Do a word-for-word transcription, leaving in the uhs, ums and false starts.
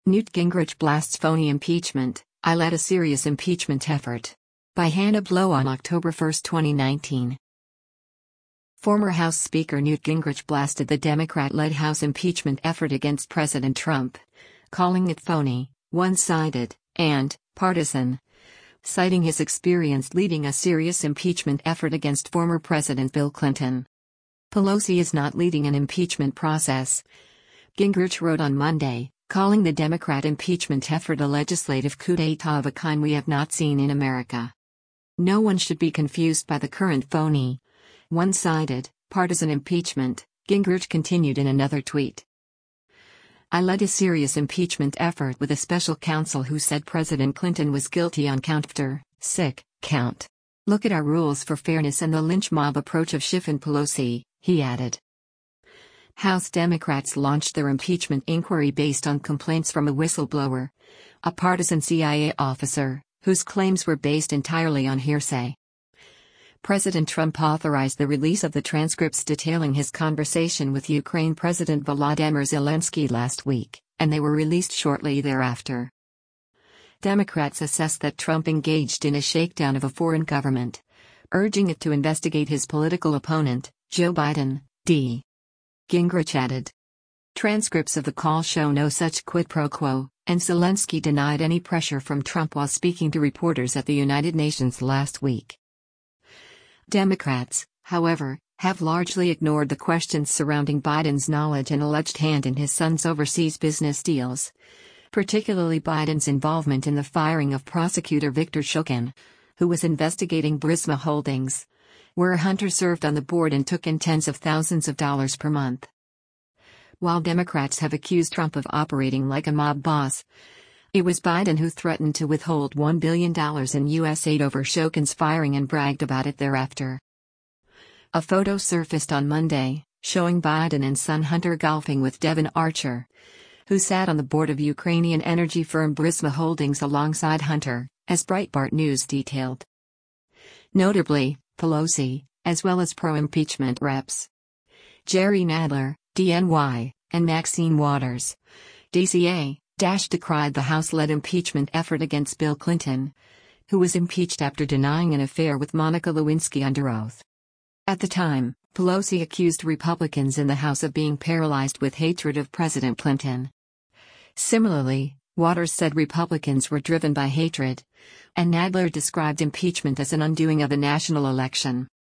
Newt Gingrich blasts phony impeachment, "I led a serious impeachment effort." By Hannah Blow on October first, twenty nineteen. Former House Speaker Newt Gingrich blasted the Democrat-led House impeachment effort against President Trump, calling it phony, one-sided, and partisan. Citing his experience leading a serious impeachment effort against former President Bill Clinton. "Pelosi is not leading an impeachment process," Gingrich wrote on Monday, calling the Democrat impeachment effort a legislative coup d'état of a kind we have not seen in America. "No one should be confused by the current phony, one-sided, partisan impeachment," Gingrich continued in another tweet. "I led a serious impeachment effort with a special counsel who said President Clinton was guilty on count after sick count. Look at our rules for fairness and the lynch mob approach of Schiff and Pelosi," he added. House Democrats launched their impeachment inquiry based on complaints from a whistleblower, a partisan C I A officer, whose claims were based entirely on hearsay. President Trump authorized the release of the transcripts detailing his conversation with Ukraine President Volodymyr Zelensky last week, and they were released shortly thereafter. Democrats assessed that Trump engaged in a shakedown of a foreign government, urging it to investigate his political opponent, Joe Biden, D. Gingrich added. Transcripts of the call show no such quid pro quo, and Zelensky denied any pressure from Trump while speaking to reporters at the United Nations last week. Democrats, however, have largely ignored the questions surrounding Biden's knowledge and alleged hand in his son's overseas business deals, particularly Biden's involvement in the firing of prosecutor Victor Shokin, who was investigating Burisma Holdings, where Hunter served on the board and took in tens of thousands of dollars per month. While Democrats have accused Trump of operating like a mob boss, it was Biden who threatened to withhold one billion dollars in U S aid over Shokin's firing and bragged about it thereafter. A photo surfaced on Monday, showing Biden and son Hunter golfing with Devon Archer, who sat on the board of Ukrainian energy firm Burisma Holdings alongside Hunter, as Breitbart News detailed. Notably, Pelosi, as well as pro-impeachment reps Jerry Nadler, D N Y, and Maxine Waters, D C A, decried the House-led impeachment effort against Bill Clinton, who was impeached after denying an affair with Monica Lewinsky under oath. At the time, Pelosi accused Republicans in the House of being paralyzed with hatred of President Clinton. Similarly, Waters said Republicans were driven by hatred, and Nadler described impeachment as an undoing of a national election.